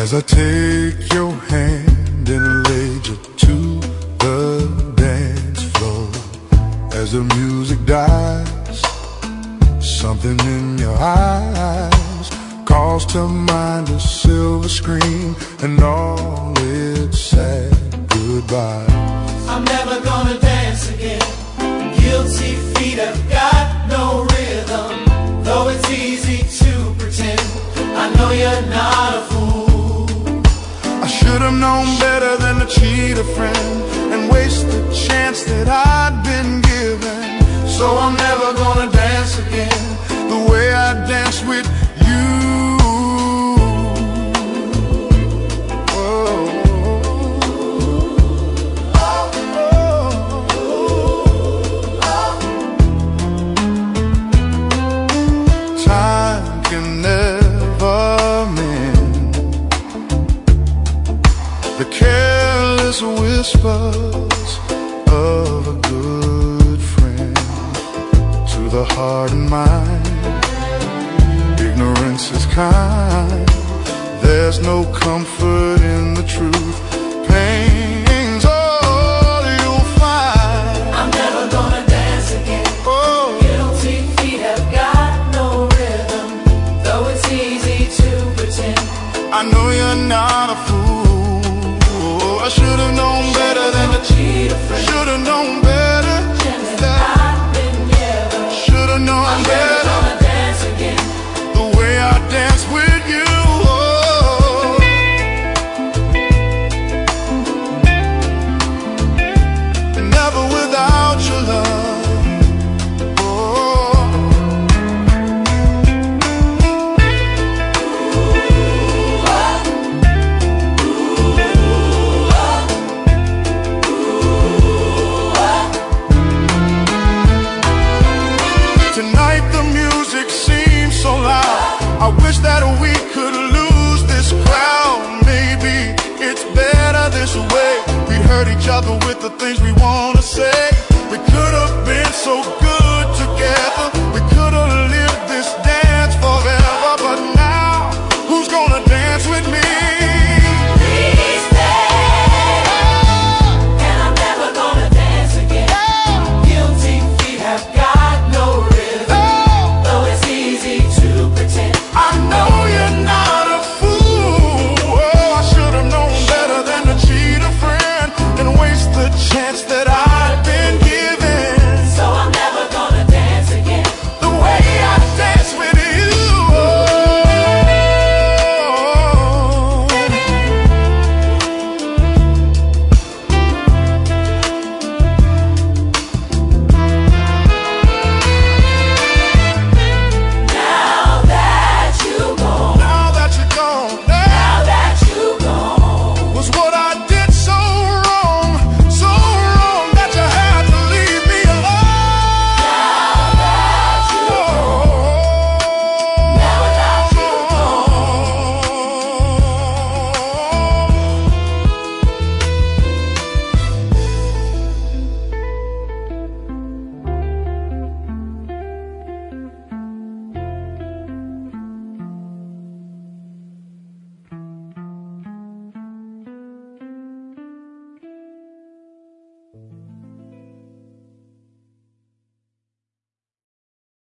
As I take your hand and lead you to the dance floor, as the music dies, something in your eyes calls to mind a silver screen and all its sad goodbyes. I'm never gonna dance again. Guilty feet have got no rhythm, though it's easy to pretend. I know you're not a fool. I should have known better than to cheat a friend and waste the chance that I'd been given. So I'm never gonna dance again the way I danced with you. Time can never mend the careless whispers of a good friend. To the heart and mind, ignorance is kind. There's no comfort in the truth. Pain's all you'll find. I'm never gonna dance again. Oh. Guilty feet have got no rhythm, though it's easy to pretend. I know you're not a fool. I should have known better than to cheat a friend. Should have known better. Should have known better. Gonna dance again the way I dance with you. Oh. Never without your love. Oh. Tonight the music seems so loud. I wish that